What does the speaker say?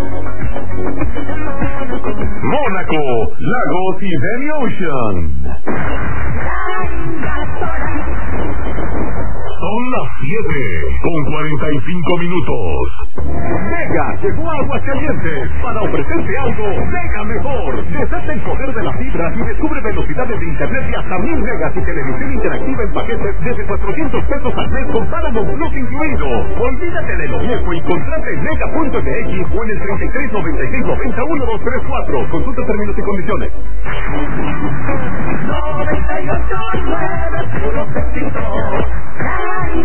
Mónaco, Lagos y Demi Ocean. Son las 7:45. Mega llegó a Aguascalientes para ofrecerte algo mega mejor. Desata el poder de las fibras y descubre velocidades de internet de hasta 1000 megas y televisión interactiva en paquetes desde 400 pesos al mes con Paramount Plus incluido. Olvídate de lo viejo y contrata en mega.mx o en el 3396901234. Consulta términos y condiciones. 98.9 puro éxito.